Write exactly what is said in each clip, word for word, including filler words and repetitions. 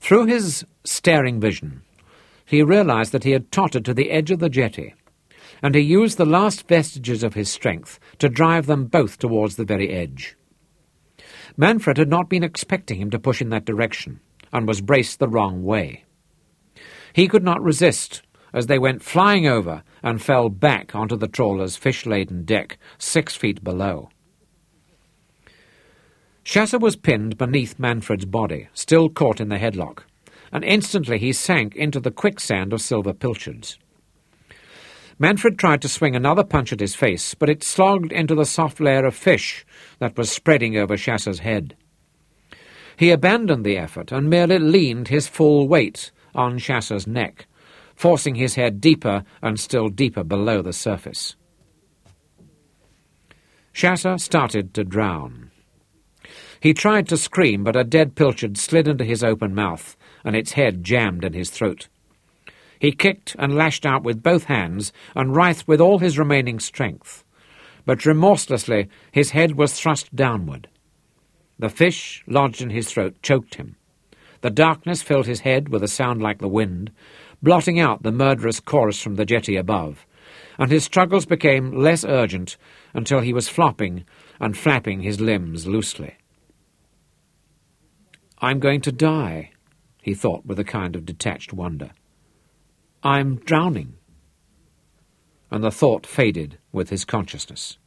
Through his staring vision, he realized that he had tottered to the edge of the jetty, and he used the last vestiges of his strength to drive them both towards the very edge. Manfred had not been expecting him to push in that direction, and was braced the wrong way. He could not resist as they went flying over and fell back onto the trawler's fish-laden deck six feet below. Chasser was pinned beneath Manfred's body, still caught in the headlock, and instantly he sank into the quicksand of silver pilchards. Manfred tried to swing another punch at his face, but it slogged into the soft layer of fish that was spreading over Chasser's head. He abandoned the effort and merely leaned his full weight on Chasser's neck, forcing his head deeper and still deeper below the surface. Chasser started to drown. He tried to scream, but a dead pilchard slid into his open mouth, and its head jammed in his throat. He kicked and lashed out with both hands, and writhed with all his remaining strength. But remorselessly his head was thrust downward. The fish, lodged in his throat, choked him. The darkness filled his head with a sound like the wind, blotting out the murderous chorus from the jetty above, and his struggles became less urgent until he was flopping and flapping his limbs loosely. "I'm going to die," he thought with a kind of detached wonder. "I'm drowning." And the thought faded with his consciousness.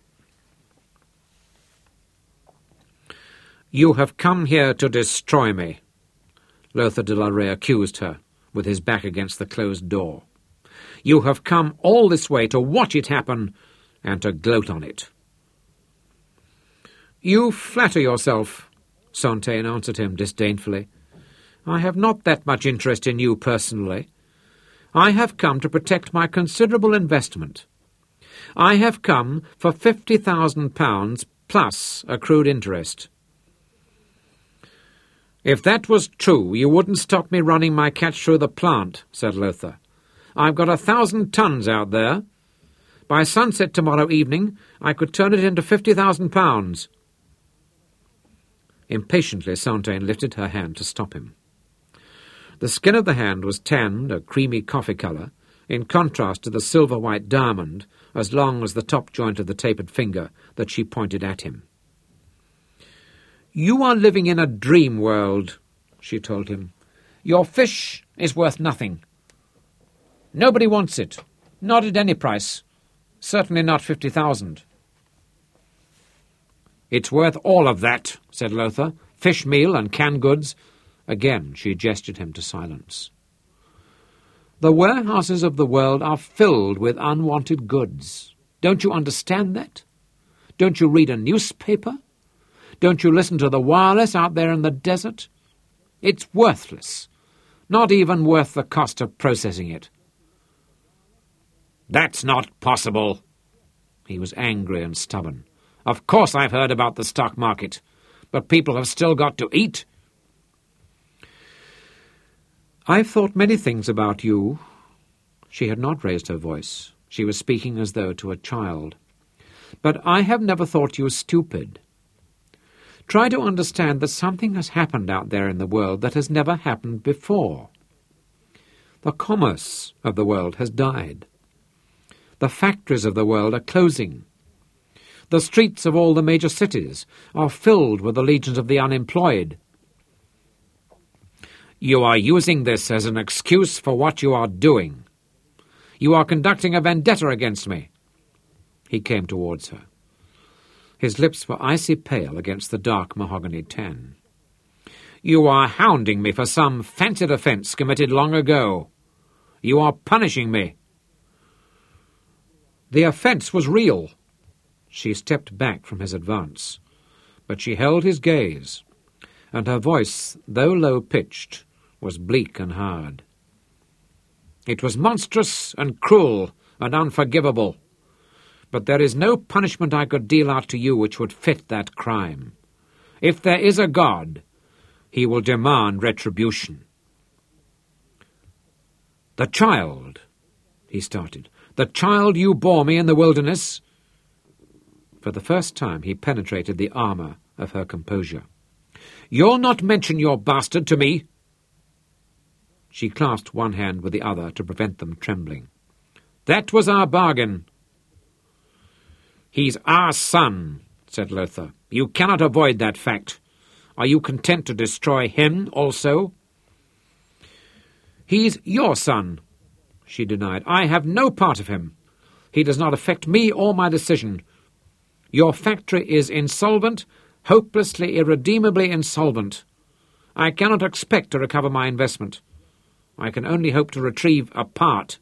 "You have come here to destroy me," Lothar de la Rey accused her, with his back against the closed door. "You have come all this way to watch it happen and to gloat on it." "You flatter yourself," Sontaine answered him disdainfully. "I have not that much interest in you personally. I have come to protect my considerable investment. I have come for fifty thousand pounds plus accrued interest." "If that was true, you wouldn't stop me running my catch through the plant," said Lothar. "I've got a thousand tons out there. By sunset tomorrow evening I could turn it into fifty thousand pounds. Impatiently, Sontaine lifted her hand to stop him. The skin of the hand was tanned a creamy coffee colour, in contrast to the silver-white diamond, as long as the top joint of the tapered finger, that she pointed at him. "You are living in a dream world," she told him. "Your fish is worth nothing. Nobody wants it, not at any price, certainly not fifty thousand. "It's worth all of that," said Lothar. "Fish meal and canned goods." Again she gestured him to silence. "The warehouses of the world are filled with unwanted goods. Don't you understand that? Don't you read a newspaper? Don't you listen to the wireless out there in the desert? It's worthless, not even worth the cost of processing it." "That's not possible." He was angry and stubborn. "Of course I've heard about the stock market, but people have still got to eat." "I've thought many things about you." She had not raised her voice. She was speaking as though to a child. "But I have never thought you stupid. Try to understand that something has happened out there in the world that has never happened before. The commerce of the world has died. The factories of the world are closing. The streets of all the major cities are filled with the legions of the unemployed. You are using this as an excuse for what you are doing. You are conducting a vendetta against me." He came towards her. His lips were icy pale against the dark mahogany tan. "You are hounding me for some fancied offence committed long ago. You are punishing me." "The offence was real." She stepped back from his advance, but she held his gaze, and her voice, though low-pitched, was bleak and hard. "It was monstrous and cruel and unforgivable, but there is no punishment I could deal out to you which would fit that crime. If there is a God, he will demand retribution." "The child," he started, "the child you bore me in the wilderness." For the first time he penetrated the armour of her composure. "You'll not mention your bastard to me." She clasped one hand with the other to prevent them trembling. "That was our bargain." "He's our son," said Lothar. "You cannot avoid that fact. Are you content to destroy him also?" "He's your son," she denied. "I have no part of him. He does not affect me or my decision. Your factory is insolvent, hopelessly, irredeemably insolvent. I cannot expect to recover my investment. I can only hope to retrieve a part."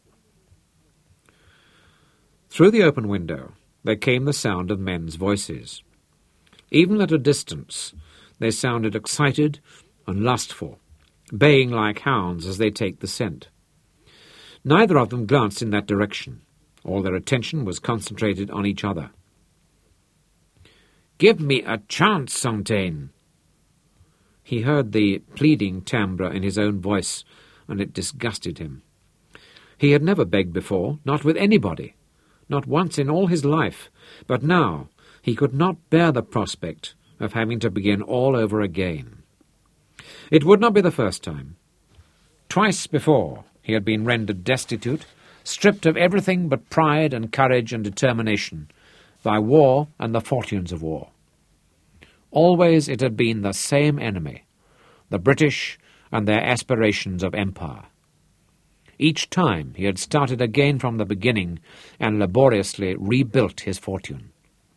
Through the open window there came the sound of men's voices. Even at a distance they sounded excited and lustful, baying like hounds as they take the scent. Neither of them glanced in that direction. All their attention was concentrated on each other. "Give me a chance, Sontaine." He heard the pleading timbre in his own voice, and it disgusted him. He had never begged before, not with anybody, not once in all his life, but now he could not bear the prospect of having to begin all over again. It would not be the first time. Twice before he had been rendered destitute, stripped of everything but pride and courage and determination, by war and the fortunes of war. Always it had been the same enemy, the British and their aspirations of empire. Each time he had started again from the beginning and laboriously rebuilt his fortune.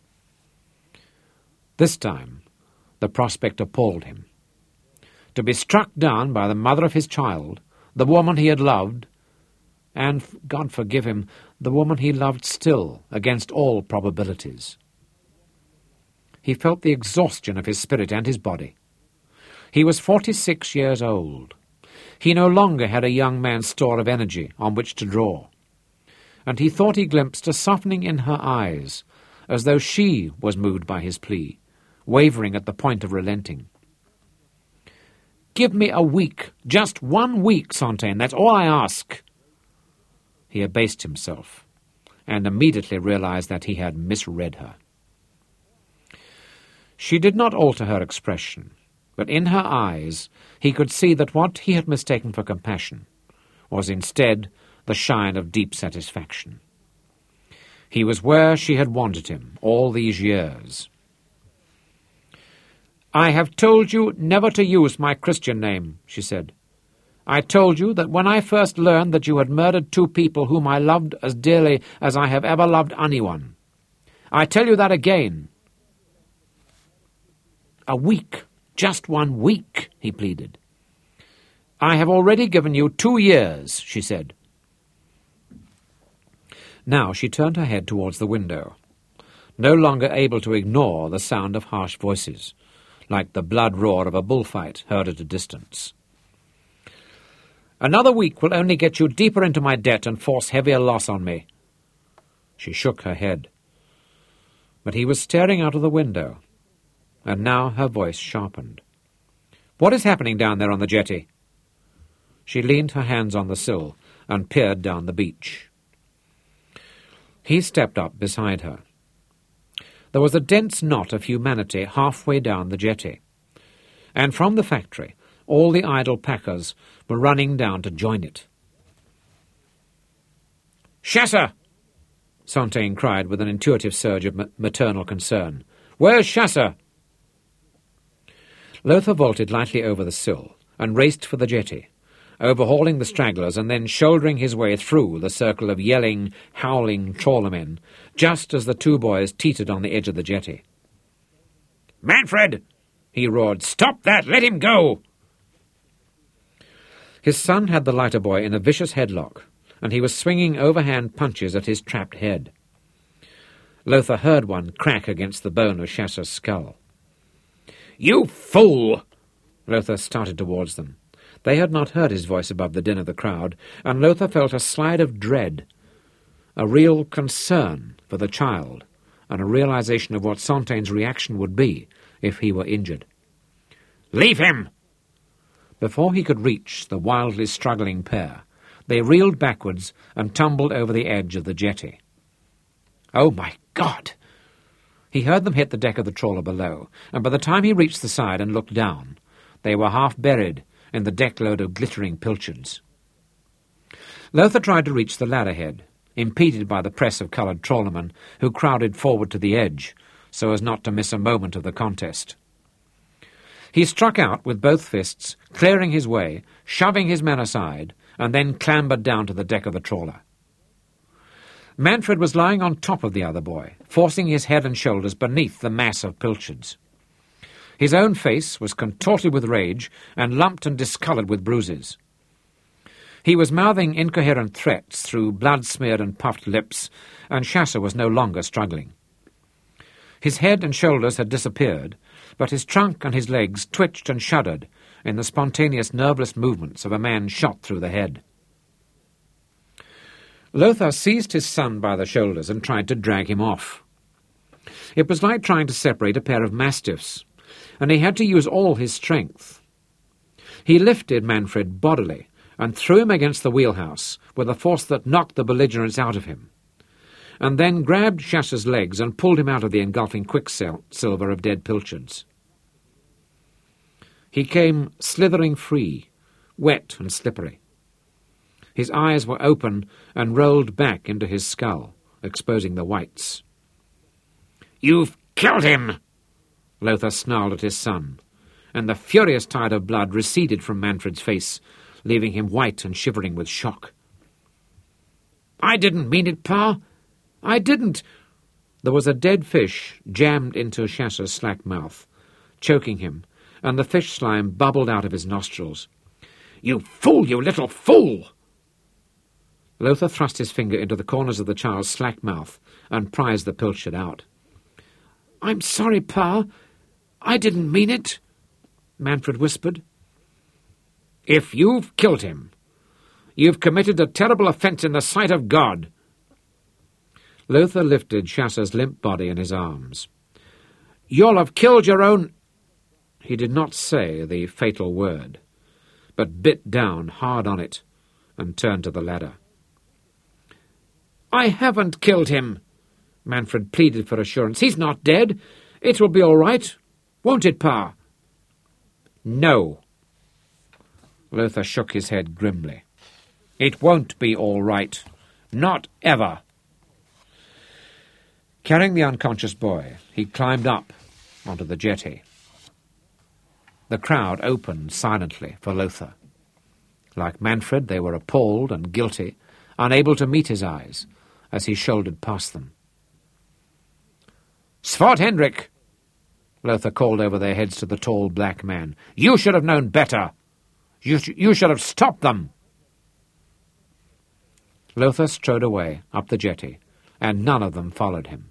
This time the prospect appalled him. To be struck down by the mother of his child, the woman he had loved, and, God forgive him, the woman he loved still, against all probabilities. He felt the exhaustion of his spirit and his body. He was forty-six years old. He no longer had a young man's store of energy on which to draw, and he thought he glimpsed a softening in her eyes, as though she was moved by his plea, wavering at the point of relenting. "Give me a week, just one week, Sontaine, that's all I ask." He abased himself, and immediately realized that he had misread her. She did not alter her expression, but in her eyes he could see that what he had mistaken for compassion was instead the shine of deep satisfaction. He was where she had wanted him all these years. "I have told you never to use my Christian name," she said. "I told you that when I first learned that you had murdered two people whom I loved as dearly as I have ever loved anyone. I tell you that again." "A week, just one week," he pleaded. "I have already given you two years," she said. Now she turned her head towards the window, no longer able to ignore the sound of harsh voices, like the blood roar of a bullfight heard at a distance. "Another week will only get you deeper into my debt and force heavier loss on me." She shook her head. But he was staring out of the window, and now her voice sharpened. "What is happening down there on the jetty?" She leaned her hands on the sill and peered down the beach. He stepped up beside her. There was a dense knot of humanity halfway down the jetty, and from the factory all the idle packers were running down to join it. "Chasser!" Sontaine cried with an intuitive surge of ma- maternal concern. "Where's Chasser?" Lothar vaulted lightly over the sill and raced for the jetty, overhauling the stragglers and then shouldering his way through the circle of yelling, howling trawlermen, just as the two boys teetered on the edge of the jetty. "Manfred!" he roared. "Stop that! Let him go!" His son had the lighter boy in a vicious headlock, and he was swinging overhand punches at his trapped head. Lothar heard one crack against the bone of Chasser's skull. "You fool!" Lothar started towards them. They had not heard his voice above the din of the crowd, and Lothar felt a slide of dread, a real concern for the child, and a realization of what Sontaine's reaction would be if he were injured. "Leave him!" Before he could reach the wildly struggling pair, they reeled backwards and tumbled over the edge of the jetty. Oh, my God! He heard them hit the deck of the trawler below, and by the time he reached the side and looked down, they were half buried in the deckload of glittering pilchards. Lothar tried to reach the ladder head, impeded by the press of coloured trawlermen who crowded forward to the edge so as not to miss a moment of the contest. He struck out with both fists, clearing his way, shoving his men aside, and then clambered down to the deck of the trawler. Manfred was lying on top of the other boy, forcing his head and shoulders beneath the mass of pilchards. His own face was contorted with rage and lumped and discoloured with bruises. He was mouthing incoherent threats through blood-smeared and puffed lips, and Chasser was no longer struggling. His head and shoulders had disappeared, but his trunk and his legs twitched and shuddered in the spontaneous, nerveless movements of a man shot through the head. Lothar seized his son by the shoulders and tried to drag him off. It was like trying to separate a pair of mastiffs, and he had to use all his strength. He lifted Manfred bodily and threw him against the wheelhouse with a force that knocked the belligerence out of him, and then grabbed Chasser's legs and pulled him out of the engulfing quicksilver of dead pilchards. He came slithering free, wet and slippery. His eyes were open and rolled back into his skull, exposing the whites. "You've killed him!" Lothar snarled at his son, and the furious tide of blood receded from Manfred's face, leaving him white and shivering with shock. "I didn't mean it, Pa! I didn't!" There was a dead fish jammed into Chasser's slack mouth, choking him, and the fish slime bubbled out of his nostrils. "You fool, you little fool!" Lothar thrust his finger into the corners of the child's slack mouth and prized the pilchard out. "I'm sorry, Pa. I didn't mean it," Manfred whispered. "If you've killed him, you've committed a terrible offence in the sight of God." Lothar lifted Chasser's limp body in his arms. "You'll have killed your own—" He did not say the fatal word, but bit down hard on it and turned to the ladder. "I haven't killed him," Manfred pleaded for assurance. "He's not dead. It will be all right. Won't it, Pa?" "No." Lothar shook his head grimly. "It won't be all right. Not ever." Carrying the unconscious boy, he climbed up onto the jetty. The crowd opened silently for Lothar. Like Manfred, they were appalled and guilty, unable to meet his eyes as he shouldered past them. "Svart Hendrik!" Lothar called over their heads to the tall black man. "You should have known better! You, sh you should have stopped them!" Lothar strode away up the jetty, and none of them followed him.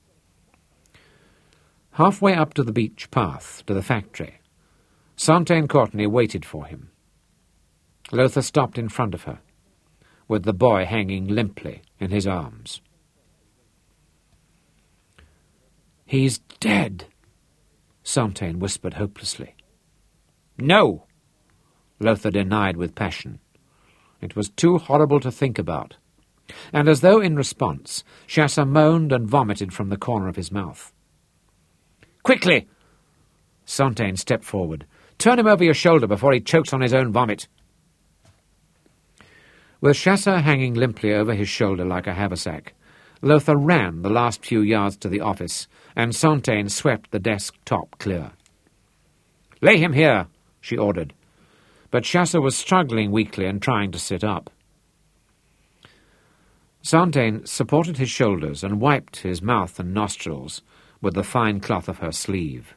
Halfway up to the beach path to the factory, Sontaine Courtenay waited for him. Lothar stopped in front of her, with the boy hanging limply in his arms. "He's dead," Sontaine whispered hopelessly. "No!" Lothar denied with passion. It was too horrible to think about, and as though in response, Chasser moaned and vomited from the corner of his mouth. "Quickly!" Sontaine stepped forward. "Turn him over your shoulder before he chokes on his own vomit." With Chasser hanging limply over his shoulder like a haversack, Lothar ran the last few yards to the office, and Sontaine swept the desk top clear. "Lay him here," she ordered, but Chasser was struggling weakly and trying to sit up. Sontaine supported his shoulders and wiped his mouth and nostrils with the fine cloth of her sleeve.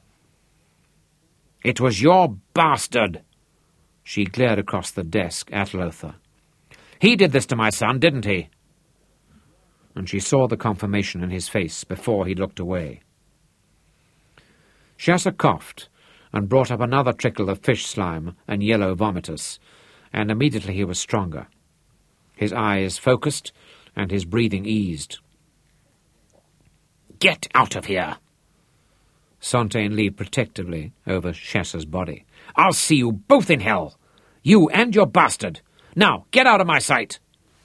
"It was your bastard!" She glared across the desk at Lothar. "He did this to my son, didn't he?" And she saw the confirmation in his face before he looked away. Chasser coughed and brought up another trickle of fish slime and yellow vomitus, and immediately he was stronger. His eyes focused and his breathing eased. "Get out of here!" Sontaine leaned protectively over Chasser's body. "I'll see you both in hell! You and your bastard! Now, get out of my sight!"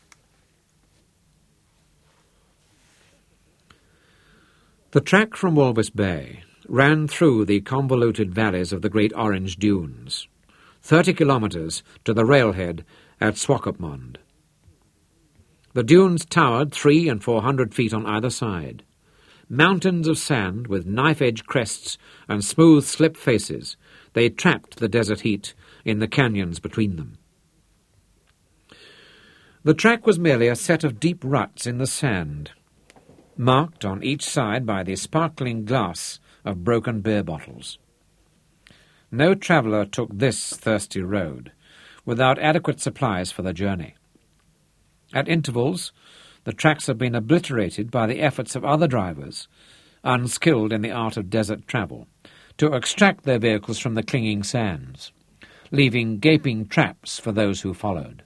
The track from Walvis Bay ran through the convoluted valleys of the great Orange Dunes, thirty kilometres to the railhead at Swakopmund. The dunes towered three and four hundred feet on either side. Mountains of sand with knife-edge crests and smooth slip faces, they trapped the desert heat in the canyons between them. The track was merely a set of deep ruts in the sand, marked on each side by the sparkling glass of broken beer bottles. No traveller took this thirsty road without adequate supplies for the journey. At intervals, the tracks have been obliterated by the efforts of other drivers, unskilled in the art of desert travel, to extract their vehicles from the clinging sands, leaving gaping traps for those who followed.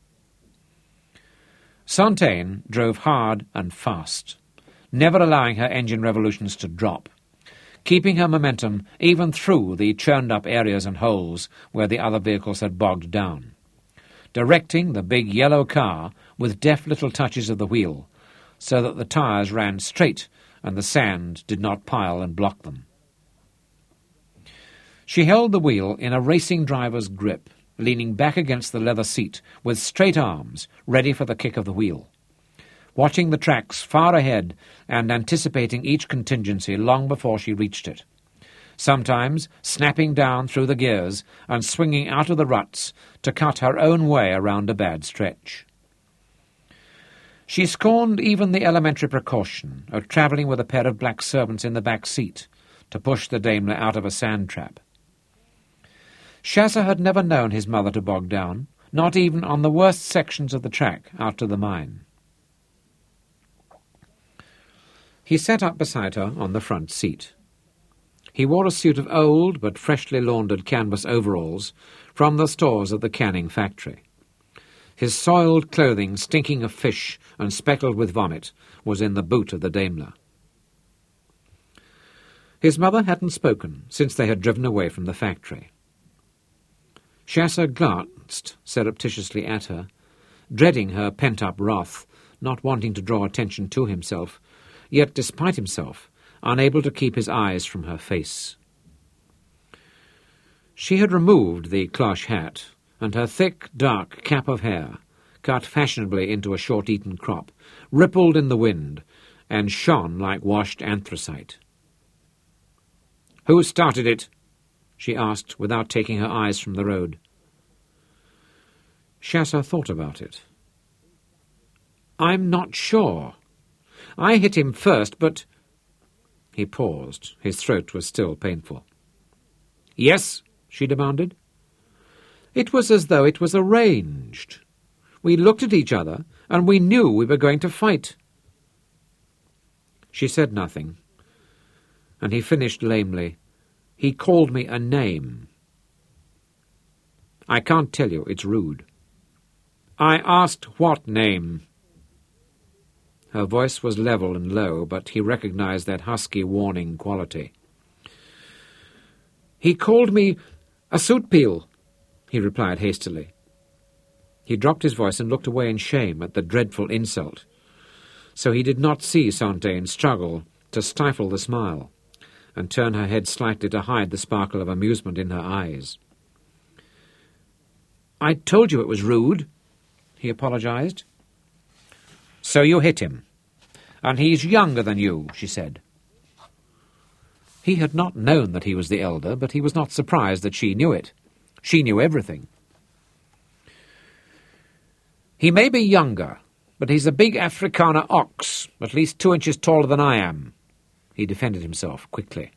Sontaine drove hard and fast, never allowing her engine revolutions to drop, keeping her momentum even through the churned-up areas and holes where the other vehicles had bogged down, directing the big yellow car with deft little touches of the wheel, so that the tyres ran straight and the sand did not pile and block them. She held the wheel in a racing driver's grip, leaning back against the leather seat with straight arms, ready for the kick of the wheel, watching the tracks far ahead and anticipating each contingency long before she reached it, sometimes snapping down through the gears and swinging out of the ruts to cut her own way around a bad stretch. She scorned even the elementary precaution of travelling with a pair of black servants in the back seat to push the Daimler out of a sand trap. Chasseur had never known his mother to bog down, not even on the worst sections of the track out to the mine. He sat up beside her on the front seat. He wore a suit of old but freshly laundered canvas overalls from the stores of the canning factory. His soiled clothing, stinking of fish and speckled with vomit, was in the boot of the Daimler. His mother hadn't spoken since they had driven away from the factory. Chasseur glanced surreptitiously at her, dreading her pent-up wrath, not wanting to draw attention to himself, yet, despite himself, unable to keep his eyes from her face. She had removed the cloche hat, and her thick, dark cap of hair, cut fashionably into a short-eaten crop, rippled in the wind and shone like washed anthracite. "Who started it?" she asked, without taking her eyes from the road. Chasseur thought about it. "I'm not sure. I hit him first, but—" He paused. His throat was still painful. "Yes?" she demanded. "It was as though it was arranged. We looked at each other, and we knew we were going to fight." She said nothing, and he finished lamely. "He called me a name." "I can't tell you, it's rude." "I asked what name?" Her voice was level and low, but he recognized that husky, warning quality. "He called me a soot peel," he replied hastily. He dropped his voice and looked away in shame at the dreadful insult, so he did not see Sontaine struggle to stifle the smile and turn her head slightly to hide the sparkle of amusement in her eyes. "I told you it was rude," he apologized. "So you hit him. And he's younger than you," she said. He had not known that he was the elder, but he was not surprised that she knew it. She knew everything. "He may be younger, but he's a big Afrikaner ox, at least two inches taller than I am." He defended himself quickly.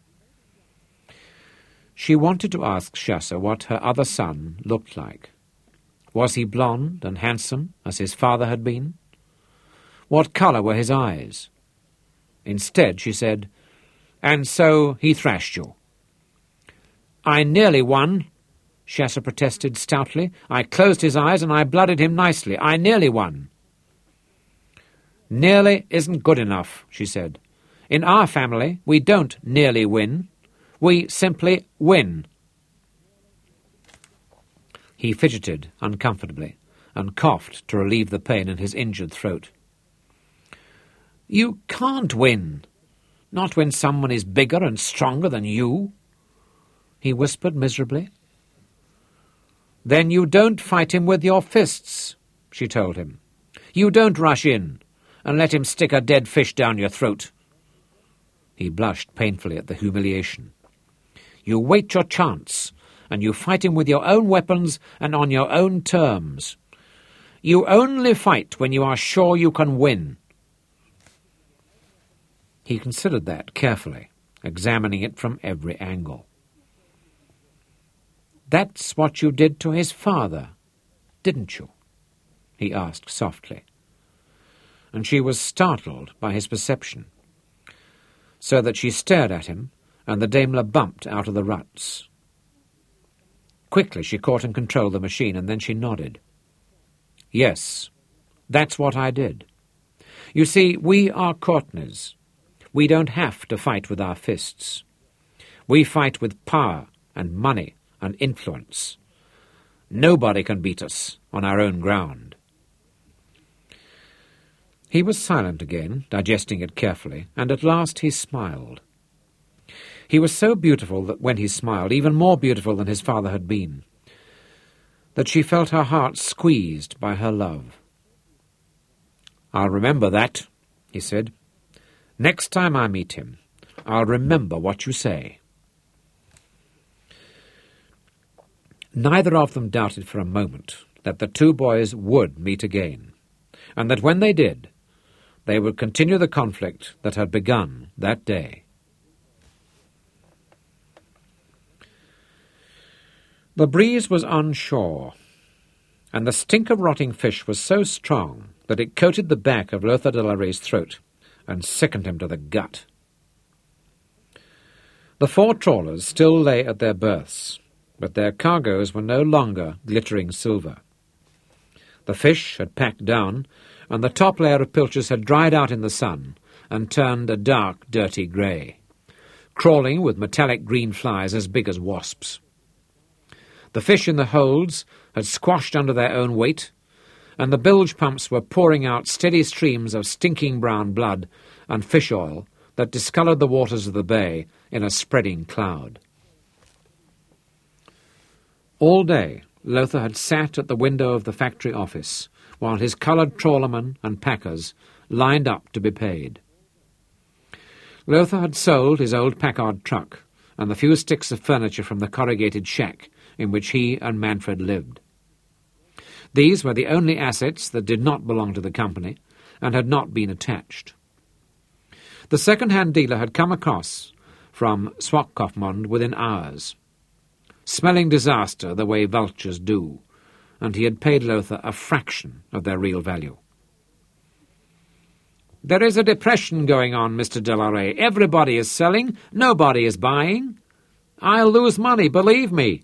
She wanted to ask Chasseur what her other son looked like. Was he blond and handsome, as his father had been? What colour were his eyes? Instead, she said, "And so he thrashed you." "I nearly won," Chasseur protested stoutly. "I closed his eyes and I blooded him nicely. I nearly won." "Nearly isn't good enough," she said. "In our family, we don't nearly win. We simply win." He fidgeted uncomfortably and coughed to relieve the pain in his injured throat. "You can't win. Not when someone is bigger and stronger than you," he whispered miserably. "Then you don't fight him with your fists," she told him. "You don't rush in and let him stick a dead fish down your throat." He blushed painfully at the humiliation. "You wait your chance, and you fight him with your own weapons and on your own terms. You only fight when you are sure you can win." He considered that carefully, examining it from every angle. "That's what you did to his father, didn't you?" he asked softly. And she was startled by his perception, so that she stared at him, and the Daimler bumped out of the ruts. Quickly she caught and controlled the machine, and then she nodded. "Yes, that's what I did. You see, we are Courtenays. We don't have to fight with our fists. We fight with power and money and influence. Nobody can beat us on our own ground." He was silent again, digesting it carefully, and at last he smiled. He was so beautiful that when he smiled, even more beautiful than his father had been, that she felt her heart squeezed by her love. "I'll remember that," he said. "Next time I meet him, I'll remember what you say." Neither of them doubted for a moment that the two boys would meet again, and that when they did, they would continue the conflict that had begun that day. The breeze was onshore, and the stink of rotting fish was so strong that it coated the back of Lothar de la Rae's throat and sickened him to the gut. The four trawlers still lay at their berths, but their cargoes were no longer glittering silver. The fish had packed down, and the top layer of pilchards had dried out in the sun and turned a dark, dirty grey, crawling with metallic green flies as big as wasps. The fish in the holds had squashed under their own weight, and the bilge pumps were pouring out steady streams of stinking brown blood and fish oil that discoloured the waters of the bay in a spreading cloud. All day Lothar had sat at the window of the factory office, while his coloured trawlermen and packers lined up to be paid. Lothar had sold his old Packard truck and the few sticks of furniture from the corrugated shack in which he and Manfred lived. These were the only assets that did not belong to the company and had not been attached. The second-hand dealer had come across from Swakopmund within hours, smelling disaster the way vultures do, and he had paid Lothar a fraction of their real value. "There is a depression going on, Mister de la Rae. Everybody is selling, nobody is buying. I'll lose money, believe me."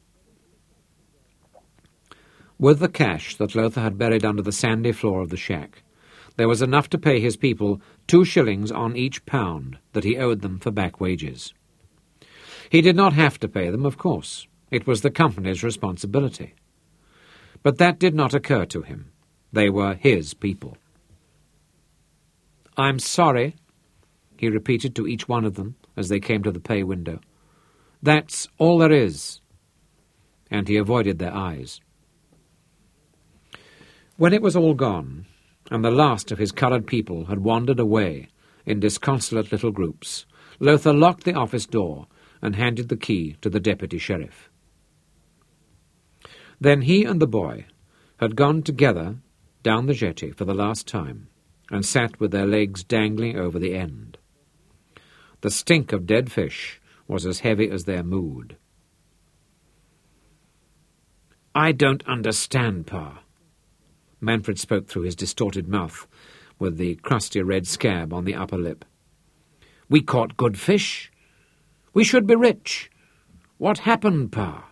With the cash that Lothar had buried under the sandy floor of the shack, there was enough to pay his people two shillings on each pound that he owed them for back wages. He did not have to pay them, of course. It was the company's responsibility. But that did not occur to him. They were his people. "I'm sorry," he repeated to each one of them as they came to the pay window. "That's all there is." And he avoided their eyes. When it was all gone, and the last of his coloured people had wandered away in disconsolate little groups, Lothar locked the office door and handed the key to the deputy sheriff. Then he and the boy had gone together down the jetty for the last time and sat with their legs dangling over the end. The stink of dead fish was as heavy as their mood. "I don't understand, Pa." Manfred spoke through his distorted mouth, with the crusty red scab on the upper lip. "We caught good fish. We should be rich. What happened, Pa?"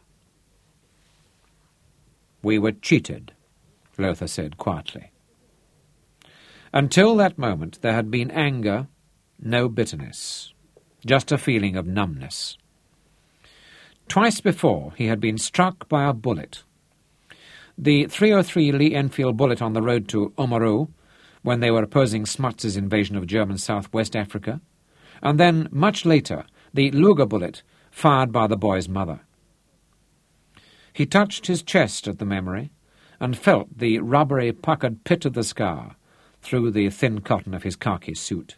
"We were cheated," Lothar said quietly. Until that moment there had been anger, no bitterness, just a feeling of numbness. Twice before he had been struck by a bullet. The three oh three Lee Enfield bullet on the road to Oamaru, when they were opposing Smuts' invasion of German Southwest Africa, and then, much later, the Luger bullet fired by the boy's mother. He touched his chest at the memory, and felt the rubbery, puckered pit of the scar through the thin cotton of his khaki suit.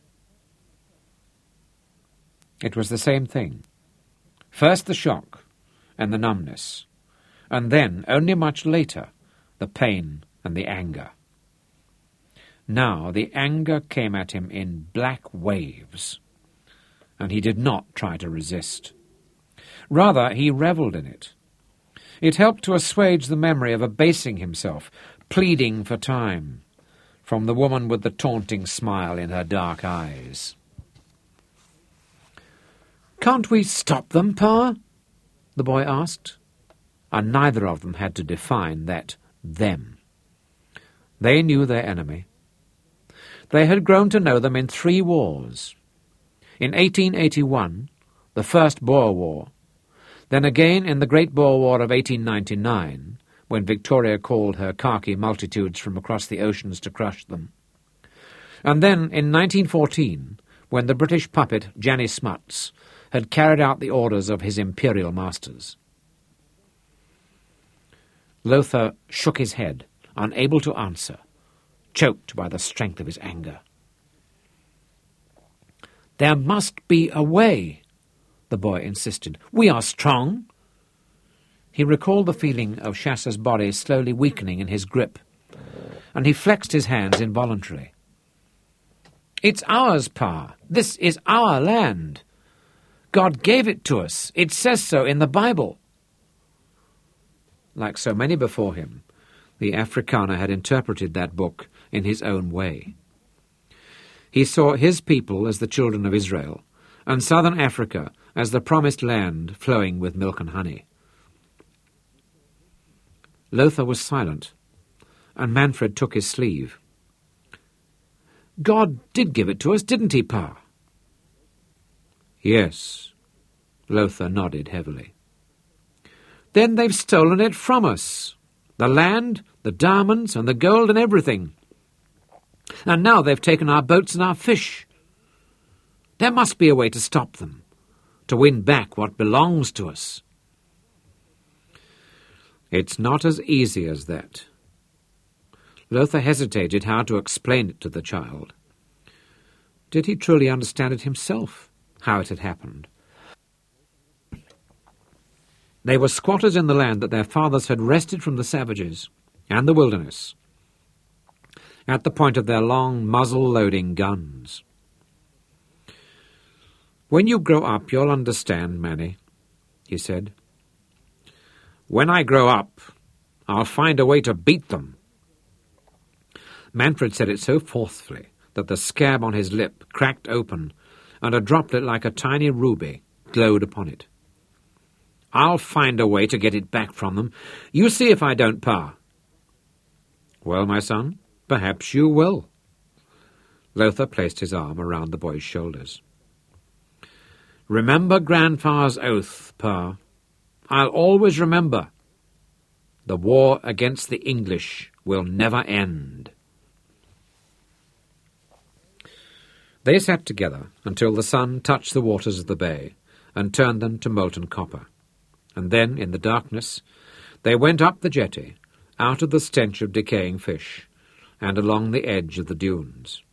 It was the same thing. First the shock and the numbness, and then, only much later, the pain and the anger. Now the anger came at him in black waves, and he did not try to resist. Rather, he revelled in it. It helped to assuage the memory of abasing himself, pleading for time, from the woman with the taunting smile in her dark eyes. "Can't we stop them, Pa?" the boy asked, and neither of them had to define that them. They knew their enemy. They had grown to know them in three wars. In eighteen eighty-one, the First Boer War, then again in the Great Boer War of eighteen ninety-nine, when Victoria called her khaki multitudes from across the oceans to crush them, and then in nineteen fourteen, when the British puppet Jannie Smuts had carried out the orders of his imperial masters. Lothar shook his head, unable to answer, choked by the strength of his anger. "There must be a way," the boy insisted. "We are strong." He recalled the feeling of Chassa's body slowly weakening in his grip, and he flexed his hands involuntarily. "It's ours, Pa. This is our land. God gave it to us. It says so in the Bible." Like so many before him, the Afrikaner had interpreted that book in his own way. He saw his people as the children of Israel, and southern Africa as the promised land flowing with milk and honey. Lothar was silent, and Manfred took his sleeve. "God did give it to us, didn't he, Pa?" "Yes," Lothar nodded heavily. "Then they've stolen it from us. The land, the diamonds, and the gold and everything. And now they've taken our boats and our fish. There must be a way to stop them, to win back what belongs to us." "It's not as easy as that." Lothar hesitated how to explain it to the child. Did he truly understand it himself, how it had happened? They were squatters in the land that their fathers had wrested from the savages and the wilderness, at the point of their long, muzzle-loading guns. "When you grow up, you'll understand, Manny," he said. "When I grow up, I'll find a way to beat them." Manfred said it so forcefully that the scab on his lip cracked open, and a droplet like a tiny ruby glowed upon it. "I'll find a way to get it back from them. You see if I don't, Pa." "Well, my son, perhaps you will." Lothar placed his arm around the boy's shoulders. "Remember Grandpa's oath, Pa. I'll always remember. The war against the English will never end." They sat together until the sun touched the waters of the bay and turned them to molten copper. And then, in the darkness, they went up the jetty, out of the stench of decaying fish, and along the edge of the dunes.